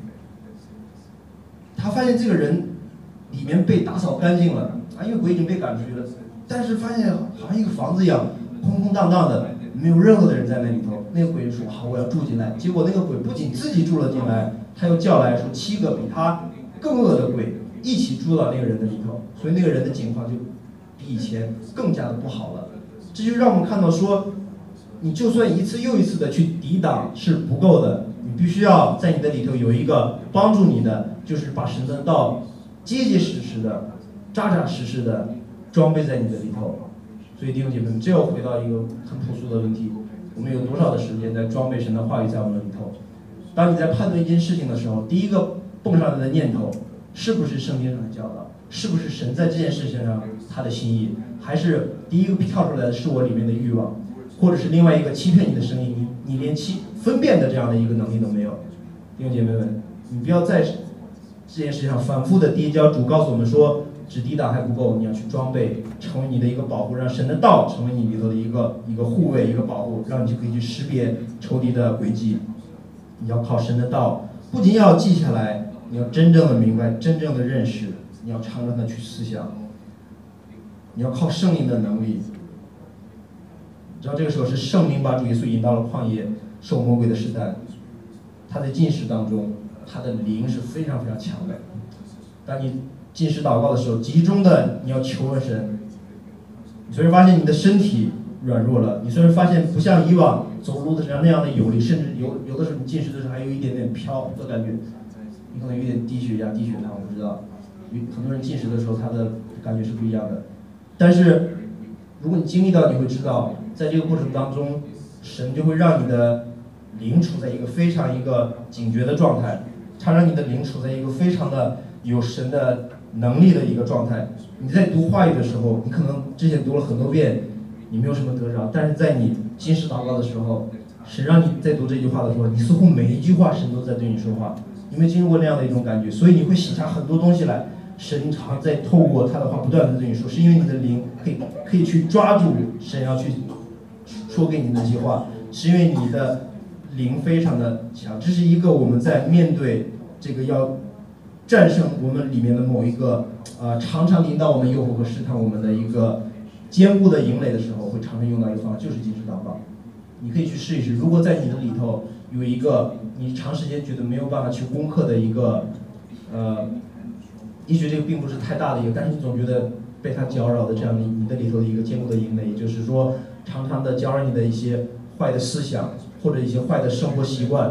他发现这个人里面被打扫干净了，啊，因为鬼已经被赶出去了，但是发现好像一个房子一样，空空荡荡的，没有任何的人在那里头。那个鬼就说：“好，我要住进来。”结果那个鬼不仅自己住了进来，他又叫来说七个比他更恶的鬼一起住到那个人的里头，所以那个人的情况就比以前更加的不好了。这就让我们看到说，你就算一次又一次的去抵挡是不够的，你必须要在你的里头有一个帮助你的。就是把神的道结结实实的、扎扎实实的装备在你的里头。所以弟兄姐妹们，这又回到一个很朴素的问题：我们有多少的时间在装备神的话语在我们的里头？当你在判断一件事情的时候，第一个蹦上来的念头，是不是圣经上的教导？是不是神在这件事情上他的心意？还是第一个跳出来的是我里面的欲望，或者是另外一个欺骗你的声音？你你连欺分辨的这样的一个能力都没有。弟兄姐妹们，你不要再这件事情上反复的跌跤。主告诉我们说，只抵挡还不够，你要去装备，成为你的一个保护，让神的道成为你里头的一个一个护卫，一个保护，让你就可以去识别仇敌的轨迹。你要靠神的道，不仅要记下来，你要真正的明白，真正的认识，你要常常的去思想，你要靠圣灵的能力。你知道这个时候是圣灵把主耶稣引到了旷野，受魔鬼的试探。他在进食当中，他的灵是非常非常强的。当你进食祷告的时候，集中的你要求问神。你虽然发现你的身体软弱了，你虽然发现不像以往走路的时候那样的有力，甚至有有的时候你进食的时候还有一点点飘的感觉，你可能有点低血压、低血糖，我不知道。很多人进食的时候他的感觉是不一样的。但是如果你经历到，你会知道，在这个过程当中，神就会让你的灵处在一个非常一个警觉的状态，它让你的灵处在一个非常的有神的能力的一个状态。你在读话语的时候，你可能之前读了很多遍，你没有什么得着，但是在你进食祷告的时候，神让你在读这句话的时候，你似乎每一句话神都在对你说话。你没经历过那样的一种感觉，所以你会写下很多东西来。神常在透过他的话不断的对你说，是因为你的灵可以可以去抓住神要去说给你的那些话，是因为你的灵非常的强。这是一个我们在面对这个要战胜我们里面的某一个啊、呃、常常引导我们诱惑和试探我们的一个坚固的营垒的时候，会常常用到一个方法，就是进食祷告。你可以去试一试，如果在你的里头有一个你长时间觉得没有办法去攻克的一个呃。也许这个并不是太大的一个，但是你总觉得被它搅扰的这样的你的里头的一个坚固的营垒，也就是说常常的搅扰你的一些坏的思想，或者一些坏的生活习惯，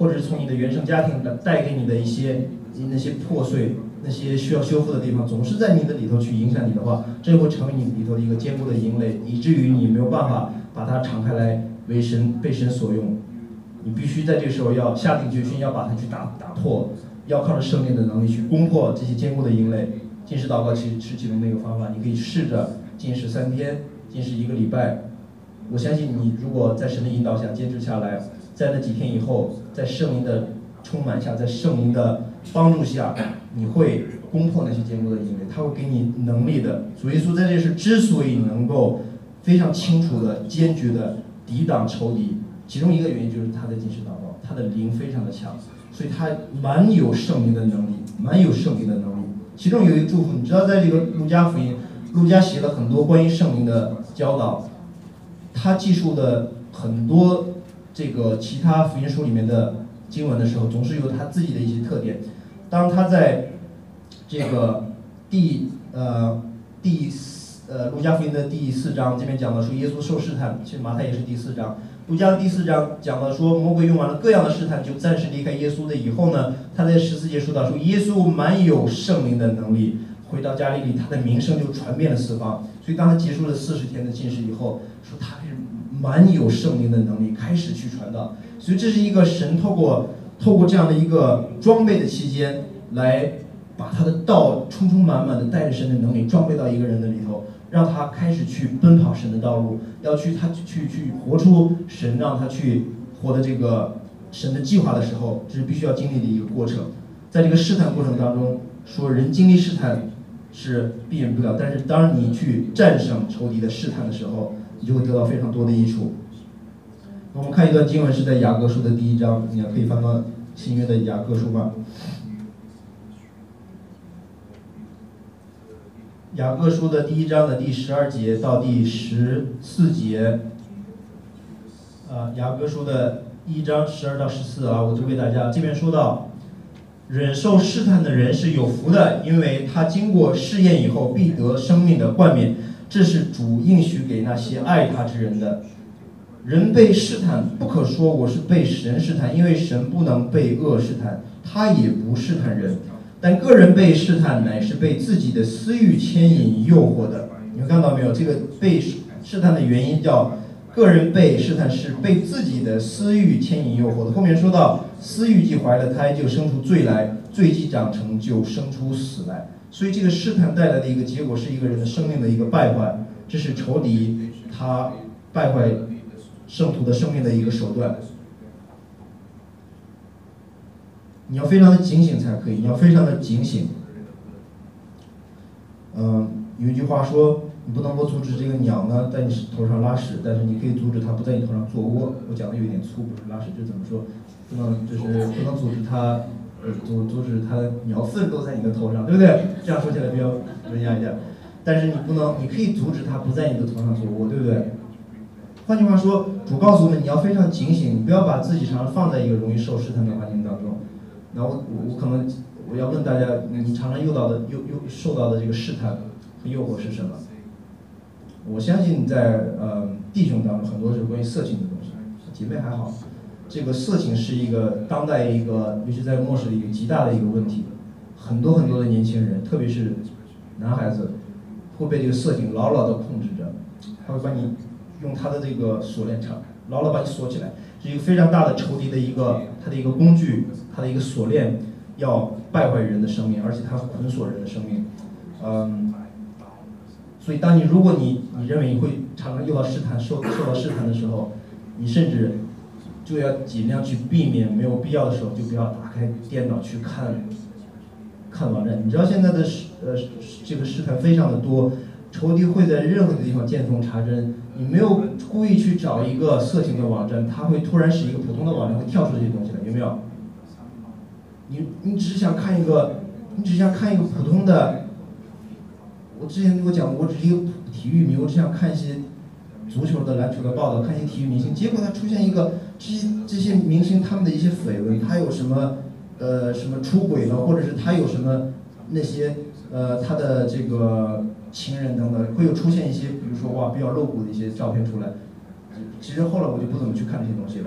或者是从你的原生家庭带给你的一些那些破碎、那些需要修复的地方，总是在你的里头去影响你的话，这会成为你里头的一个坚固的营垒，以至于你没有办法把它敞开来为神被神所用。你必须在这个时候要下定决心，要把它去打打破，要靠着圣灵的能力去攻破这些坚固的营垒。禁食祷告其实是其中的一个方法，你可以试着禁食三天，禁食一个礼拜。我相信你如果在神的引导下坚持下来，在那几天以后，在圣灵的充满下，在圣灵的帮助下，你会攻破那些坚固的营垒，他会给你能力的。主耶稣在这时之所以能够非常清楚的、坚决的抵挡仇敌，其中一个原因就是他的禁食祷告，他的灵非常的强，所以他蛮有圣灵的能力，蛮有圣灵的能力。其中有一个祝福，你知道，在这个路加福音，路加写了很多关于圣灵的教导，他记述的很多这个其他福音书里面的经文的时候，总是有他自己的一些特点。当他在这个第呃第呃路加福音的第四章这边讲了说耶稣受试探，其实马太也是第四章。路加的第四章讲了说，魔鬼用完了各样的试探，就暂时离开耶稣的以后呢，他在十四节说到说，耶稣蛮有圣灵的能力，回到加利利，他的名声就传遍了四方。所以当他结束了四十天的禁食以后，说他是蛮有圣灵的能力，开始去传道。所以这是一个神透过透过这样的一个装备的期间，来把他的道充充满满的带着神的能力装备到一个人的里头，让他开始去奔跑神的道路，要去他去去活出神让他去活的这个神的计划的时候，这是必须要经历的一个过程。在这个试探过程当中，说人经历试探是避免不了，但是当你去战胜仇敌的试探的时候，你就会得到非常多的益处。我们看一段经文是在雅各书的第一章，你也可以翻到新约的雅各书吧。雅各书的第一章的第十二节到第十四节，啊，雅各书的一章十二到十四啊，我读给大家。这边说到，忍受试探的人是有福的，因为他经过试验以后，必得生命的冠冕。这是主应许给那些爱他之人的。人被试探，不可说我是被神试探，因为神不能被恶试探，他也不试探人。但个人被试探，乃是被自己的私欲牵引诱惑的。你们看到没有？这个被试探的原因叫个人被试探是被自己的私欲牵引诱惑的。后面说到，私欲既怀了胎，就生出罪来；罪既长成，就生出死来。所以这个试探带来的一个结果是一个人的生命的一个败坏，这是仇敌他败坏圣徒的生命的一个手段。你要非常的警醒才可以，你要非常的警醒。嗯、呃，有一句话说，你不能够阻止这个鸟呢在你头上拉屎，但是你可以阻止它不在你头上做窝。我讲的有点粗，不是拉屎，这怎么说？不能就是不能阻止它，呃，阻阻止它鸟粪都在你的头上，对不对？这样说起来比较文雅一点。但是你不能，你可以阻止它不在你的头上做窝，对不对？换句话说，主告诉我们，你要非常警醒，你不要把自己常常放在一个容易受试探的环境当中。那我我可能我要问大家，你常常诱导的诱诱受到的这个试探和诱惑是什么？我相信在呃弟兄当中很多是关于色情的东西，姐妹还好。这个色情是一个当代一个，尤其在末世的一个极大的一个问题。很多很多的年轻人，特别是男孩子，会被这个色情牢牢的控制着，他会把你用他的这个锁链场牢牢把你锁起来，是一个非常大的仇敌的一个他的一个工具，他的一个锁链，要败坏人的生命，而且他捆锁人的生命。嗯，所以当你如果你你认为你会常常遇到试探，受受到试探的时候，你甚至就要尽量去避免，没有必要的时候就不要打开电脑去看看网站。你知道现在的呃这个试探非常的多，仇敌会在任何的地方见缝插针。你没有故意去找一个色情的网站，它会突然使一个普通的网站会跳出这些东西来，有没有？你你只是想看一个，你只想看一个普通的。我之前跟我讲，我只是一个体育迷，我只想看一些足球的、篮球的报道，看一些体育明星。结果他出现一个这些这些明星他们的一些绯闻，他有什么呃什么出轨了，或者是他有什么那些呃他的这个情人等等，会有出现一些比如说哇比较露骨的一些照片出来。其实后来我就不怎么去看这些东西了。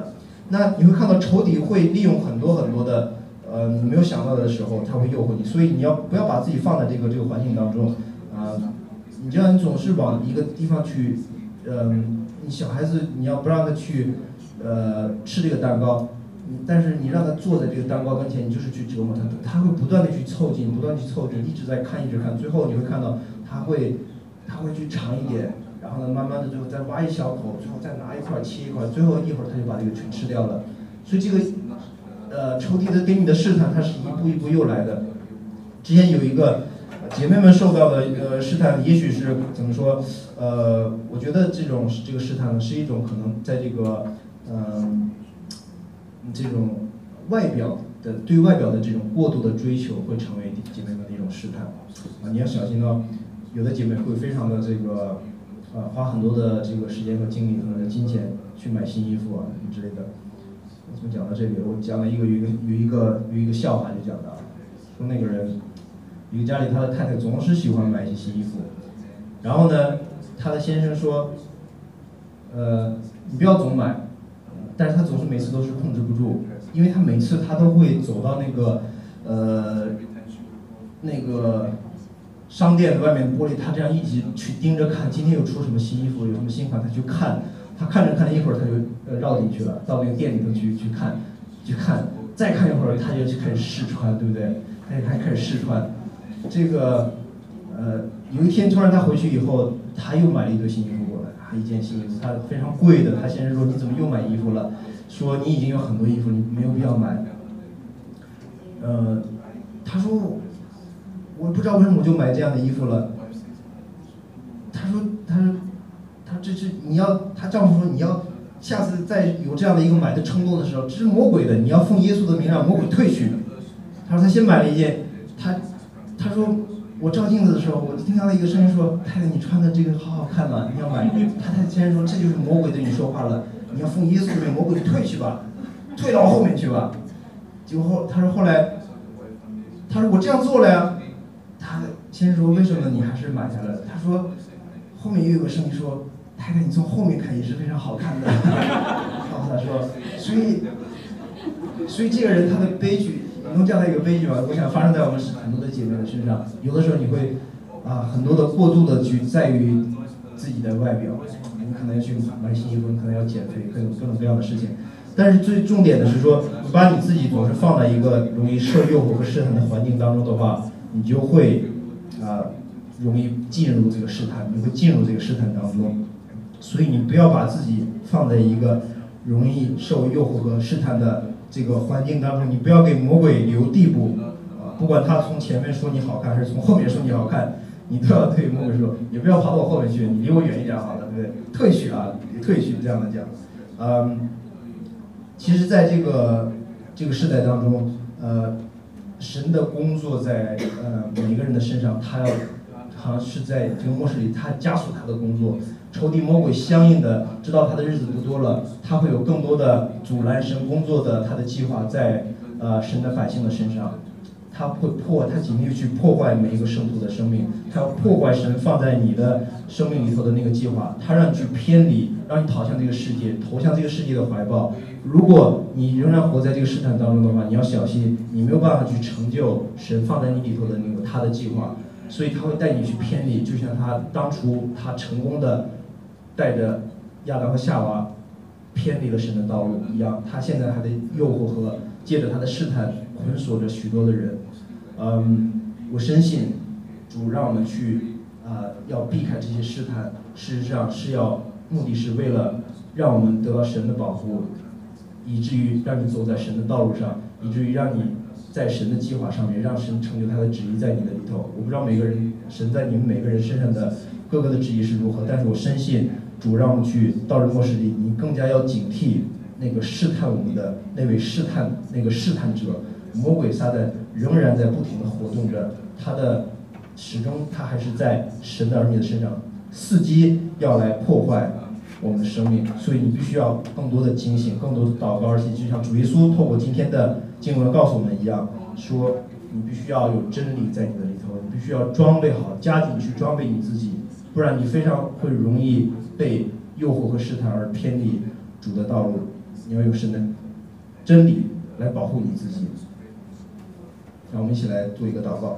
那你会看到仇敌会利用很多很多的呃你没有想到的时候，他会诱惑你，所以你要不要把自己放在这个这个环境当中啊、呃？你这样你总是往一个地方去，嗯、呃，你小孩子你要不让他去呃吃这个蛋糕。但是你让他坐在这个蛋糕跟前，你就是去折磨他，他会不断的去凑近，不断地去凑近，一直在看，一直看，最后你会看到他会，他会去尝一点，然后呢，慢慢的最后再挖一小口，最后再拿一块切一块，最后一会儿他就把这个全吃掉了。所以这个，呃，仇敌的给你的试探，它是一步一步又来的。之前有一个姐妹们受到的呃试探，也许是怎么说？呃，我觉得这种这个试探呢，是一种可能在这个，嗯、呃。这种外表的对外表的这种过度的追求，会成为姐妹们的一种试探啊！你要小心哦，有的姐妹会非常的这个，呃，花很多的这个时间和精力，可能的金钱去买新衣服啊什么之类的。我怎么讲到这里？我讲了一个有一个有一个有一个笑话，就讲到说那个人，一个家里他的太太总是喜欢买一些新衣服，然后呢，他的先生说，呃，你不要总买。但是他总是每次都是控制不住，因为他每次他都会走到那个，呃，那个商店外面的玻璃，他这样一直去盯着看，今天又出什么新衣服，有什么新款，他去看，他看着看着一会儿他就呃绕进去了，到那个店里头去去看，去看，再看一会儿他就去开始试穿，对不对？他就还开始试穿，这个，呃，有一天突然他回去以后，他又买了一堆新衣服过来。一件新衣服，他非常贵的，他先生说你怎么又买衣服了？说你已经有很多衣服，你没有必要买。呃，他说我不知道为什么我就买这样的衣服了。他说他说他这是你要，他丈夫说你要下次再有这样的一个买的冲动的时候，这是魔鬼的，你要奉耶稣的名让魔鬼退去。他说他先买了一件，他他说。我照镜子的时候，我听到一个声音说：“太太，你穿的这个好好看嘛，你要买。”他太太先生说：“这就是魔鬼对你说话了，你要奉耶稣的名，魔鬼退去吧，退到后面去吧。”结果后他说后来，他说我这样做了呀。他先生说：“为什么你还是买下来了？”他说：“后面又有个声音说，太太你从后面看也是非常好看的。”告诉他说，所以，所以这个人他的悲剧。能这样的一个悲剧吧，我想发生在我们很多的姐妹的身上。有的时候你会啊，很多的过度的去在于自己的外表，你可能要去买新衣服，你可能要减肥，各种各种各样的事情。但是最重点的是说，你把你自己总是放在一个容易受诱惑和试探的环境当中的话，你就会啊容易进入这个试探，你会进入这个试探当中。所以你不要把自己放在一个容易受诱惑和试探的这个环境当中，你不要给魔鬼留地步啊！不管他从前面说你好看，还是从后面说你好看，你都要对魔鬼说，也不要跑到我后面去，你离我远一点好了，对不对？退去啊，退去这样的讲。嗯，其实在这个这个时代当中，呃，神的工作在呃每个人的身上，他要好像是在这个末世里，他加速他的工作。仇敌魔鬼相应的知道他的日子不多了，他会有更多的阻拦神工作的他的计划在呃神的百姓的身上，他会破，他紧密去破坏每一个圣徒的生命，他要破坏神放在你的生命里头的那个计划，他让你去偏离，让你逃向这个世界，投向这个世界的怀抱。如果你仍然活在这个试探当中的话，你要小心，你没有办法去成就神放在你里头的那个他的计划，所以他会带你去偏离，就像他当初他成功的带着亚当和夏娃偏离了神的道路一样，他现在还在诱惑和借着他的试探捆锁着许多的人。嗯，我深信主让我们去啊、呃，要避开这些试探，事实上是要目的是为了让我们得到神的保护，以至于让你走在神的道路上，以至于让你在神的计划上面，让神成就他的旨意在你的里头。我不知道每个人神在你们每个人身上的各个的旨意是如何，但是我深信主让我们去到了末世里，你更加要警惕那个试探我们的那位试探那个试探者，魔鬼撒旦仍然在不停的活动着，他的始终他还是在神的儿女的身上伺机要来破坏我们的生命，所以你必须要更多的警醒，更多的祷告，而且就像主耶稣透过今天的经文告诉我们一样，说你必须要有真理在你的里头，你必须要装备好，加紧去装备你自己，不然你非常会容易被诱惑和试探而偏离主的道路。你要有神的真理来保护你自己。让我们一起来做一个祷告。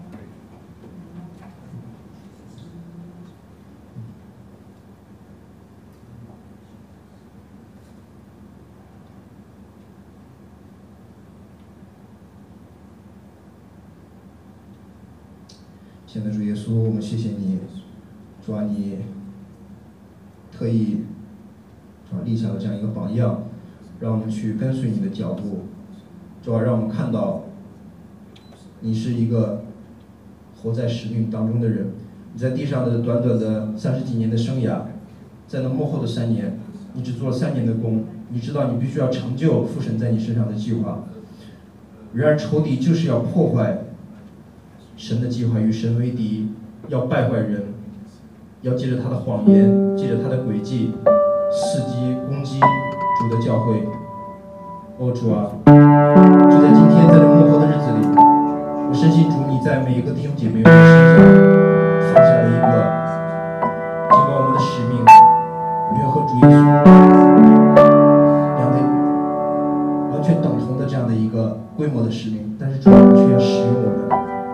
亲爱的主耶稣，我们谢谢你，主啊，你特意主啊立下了这样一个榜样，让我们去跟随你的脚步，主啊，让我们看到你是一个活在使命当中的人。你在地上的短短的三十几年的生涯，在那幕后的三年，你只做了三年的工，你知道你必须要成就父神在你身上的计划。然而仇敌就是要破坏神的计划，与神为敌，要败坏人，要借着他的谎言，借着他的诡计，伺机攻击主的教会。哦，主啊，就在今天，在这幕后的日子里，我深信主你在每一个弟兄姐妹们的身上放下了一个，尽管我们的使命没有和主耶稣两位完全等同的这样的一个规模的使命，但是主啊，你却要使用我们。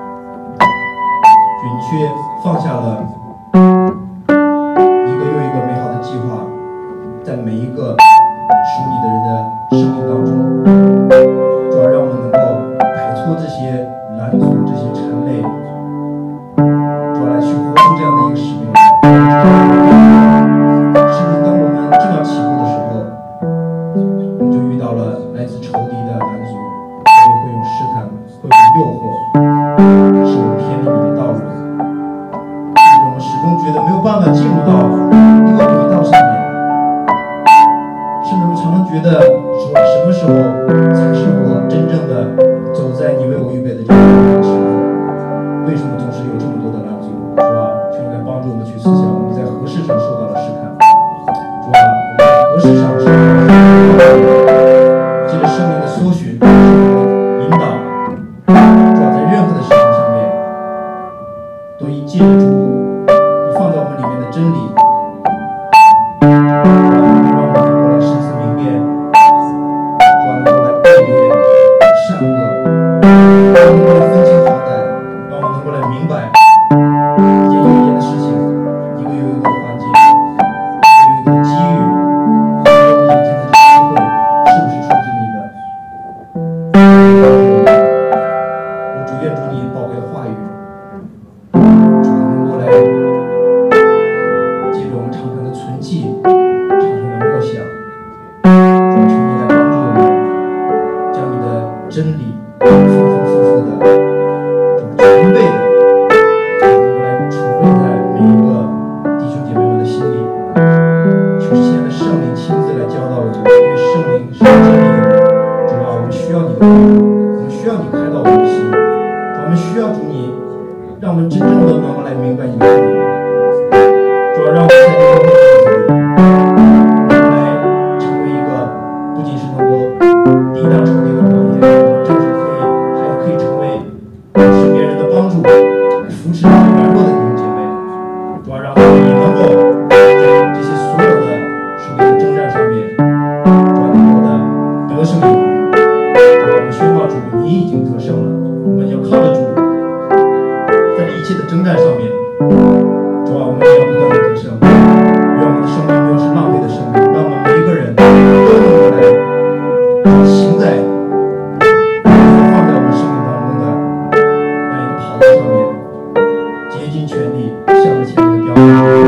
你却放下了一个又一个美好的计划，在每一个属你的人的生命当中，主要让我们能够摆脱这些拦阻、这些缠累，主要来去活出这样的一个使命来。甚至当我们正要起步的时候，我们就遇到了来自仇敌的拦阻，所以会用试探，会用诱惑，使我们偏离你的道路。始终觉得没有办法进入到一个轨道上面，甚至我常常觉得说什么时候才是我真正的走在你为我预备的这个路的时候？为什么总是有这么多的拦阻？主啊，求你来帮助我们去思想，我们在何事上受到了试探？主啊，我们在何事上受到了试探？借着生命的搜寻、生命的引导，主啊，在任何的事情上面，都以借着主放在我们里面的真理，主啊，让我们能够来深思明辨，主啊，能够来辨别善恶，让我们能够来分清好歹，让我们能够来明白一件又一件的事情，一个又一个的环境，一个又一个的机遇，还有我们眼前的这个机会，是不是出自你的？我主愿主你宝贵的话语，主啊，能够来存记，常常的默想，主求你来帮助我们，将你的真理丰丰富富的、主全备的，能够来储备在每一个弟兄姐妹们的心里。求亲爱的圣灵亲自来教导我们，因为圣灵是真理的人。主啊，我们需要你的帮助，我们需要你开导我们的心，我们需要主你，让我们真正的能够来明白你的话语。主啊，让我们在这个日子里，我们来成为一个不仅是能够抵挡仇敌的谎言，我们正是可以，还可以成为身边人的帮助，扶持这些软弱的弟兄姐妹。主啊，让我们也能够在这些所有的属灵的征战上面，主啊，能够的得胜有余。主啊，我们宣告主，你已经得胜了，我们要靠着主，在一切的征战上面。主啊，我们也要不断的得胜，愿我们的生命没有是浪费的生命，让我们每一个人都能够来行在放在我们生命当中的那一个跑道上面，竭尽全力向着前面的标杆。